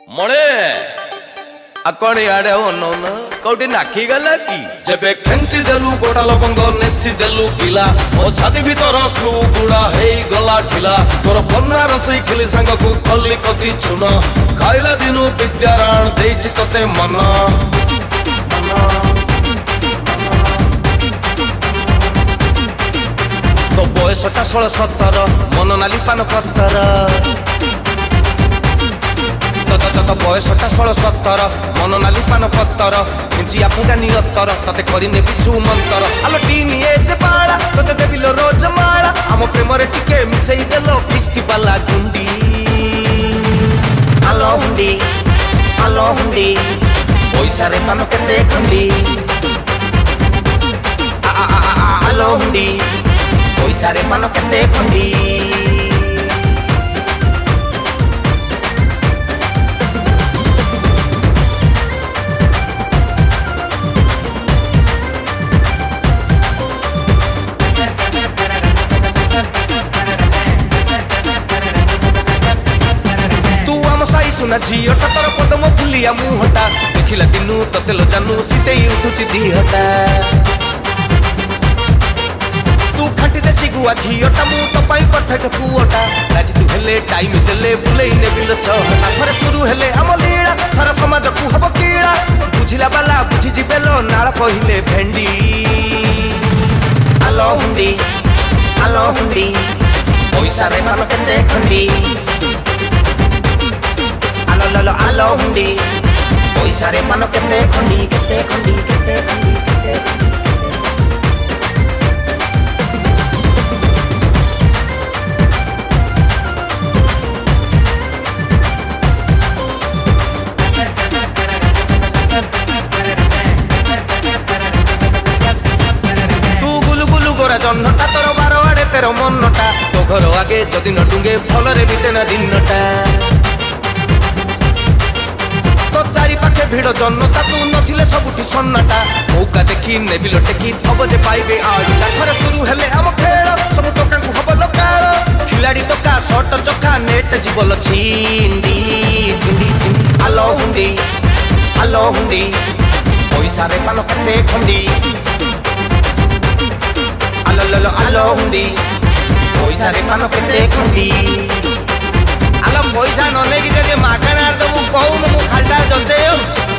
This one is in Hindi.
मणे अकण याडे अनौन कौटी नाखी गला की जेबे खेंची देलु गोटा लवंग नेसी देलु किला ओ छाती भीतर स्लू गुड़ा हे गला ठिला तोर पन्ना रसई खिली संग को कल्ली कति छुन खाइला दिनु विद्याराण देछि तते मन तो बयसटा 16-17 मन नाली पान पत्तर तो बयसटा 16-17 मन नाली पान पत्तर छिंचिया फुंगा निरत्तर तते करिने पिछु मंतर आलो टीन एज बाळा तते देबिलो रोज माळा आम प्रेम रे टिके मिसई देलो किसकी बाला गुंडी आलो हुंडी पैसा रे पान केते खंडी आलो हुंडी पैसा रे पान केते खंडी सुना झीटा तोर पदम फुलिया मुहटा देखिला दिनु ततेलो जानू सीते उठुची दिहटा तू खाटी देसी गुआ घीटा मु तो पाई परफेक्ट पुओटा राजी तू हेले टाइम देले बुलेई ने बिल छहटा थरे शुरू हेले हम लीला सारा समाज को हब कीड़ा बुझिला बाला बुझी जिबेलो नाळ कहिले भेंडी आलो हुंडी पैसा रे मान केते खंडी आलो हुंडी पैसा रे मान केते खंडी तू गुलु गोरा जन्नटा तोर 12 आड़े तेरो मनटा तो घर आगे जदि न डुंगे फलरे बीते ना दिनटा तो चारि पाखे भिड़ जनता तू नथिले सबुठी सन्नाटा मौका देखी नेबिल टेकी थब जे पाइबे आड़ीटा थरे शुरू हेले हम खेल सब टोका को हब लोकाल खिलाड़ी टोका शॉट चखा नेट जीवल छिंडी आलो हुंडी पैसा रे पान केते खंडी आलो हुंडी पैसा रे पान केते खंडी आलो पैसा न नेकी जे मागणार दबु कहू मु खालटा जचे